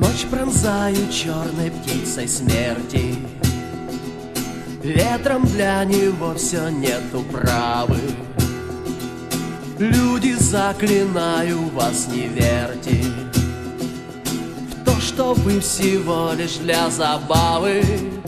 Ночь пронзаю черной птицей смерти. Ветром для него все нет управы. Люди, заклинаю вас, не верьте в то, что вы всего лишь для забавы.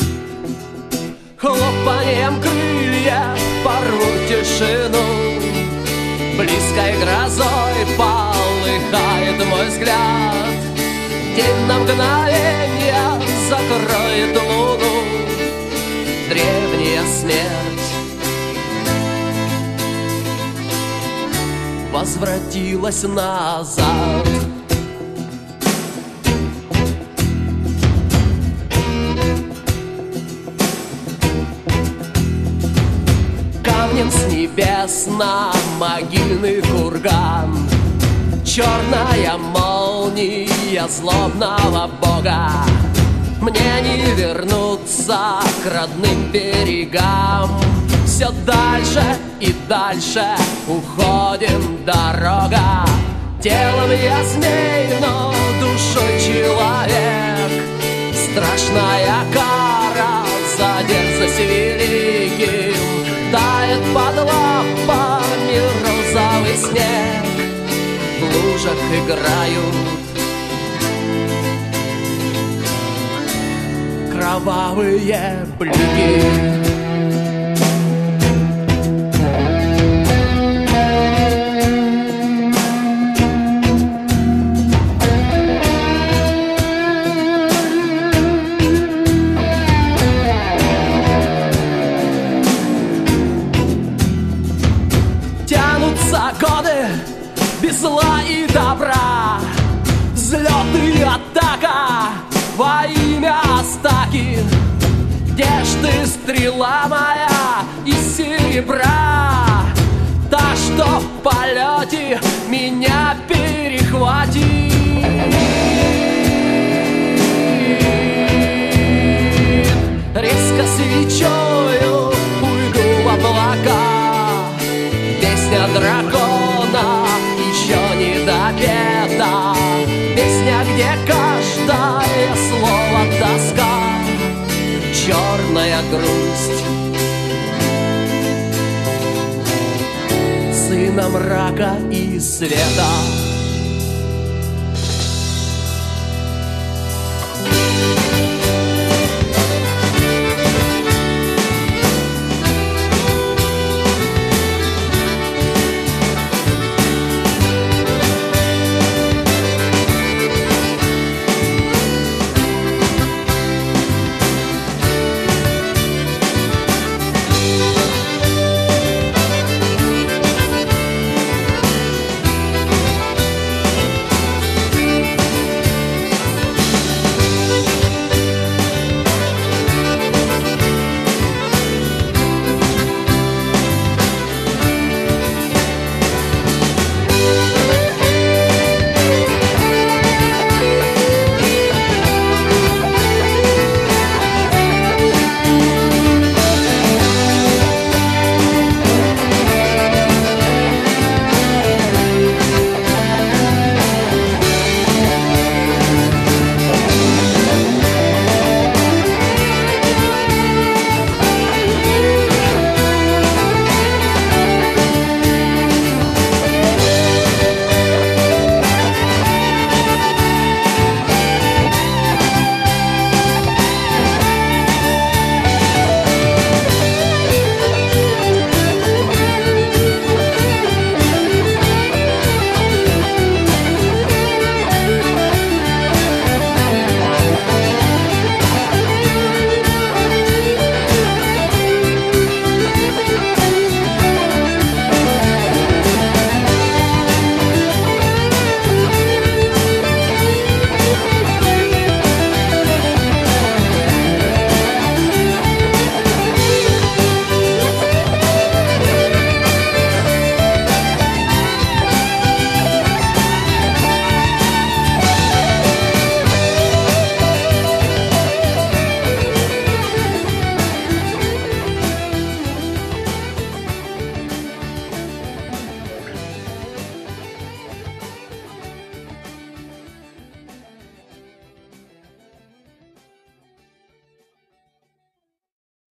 Хлопанием крылья порвут тишину, близкой грозой полыхает мой взгляд. День на мгновенье закроет луну, древняя смерть возвратилась назад. Камнем с небес на могильный курган, черная молния злобного бога. Мне не вернуться к родным берегам. Все дальше и дальше уходим, дорога. Телом я змей, но душой человек. Страшная кара за дерзость великим. Тает под лапами розовый снег. В лужах играют кровавые блики. Тянутся годы без зла и добра, взлет и атака во имя Астаки. Где ж ты, стрела моя из серебра, та, что в полете меня перехватит? Резко свечою уйду в облака. Песня дракона еще не допета, песня, где каждое слово тоска, черная грусть сына мрака и света.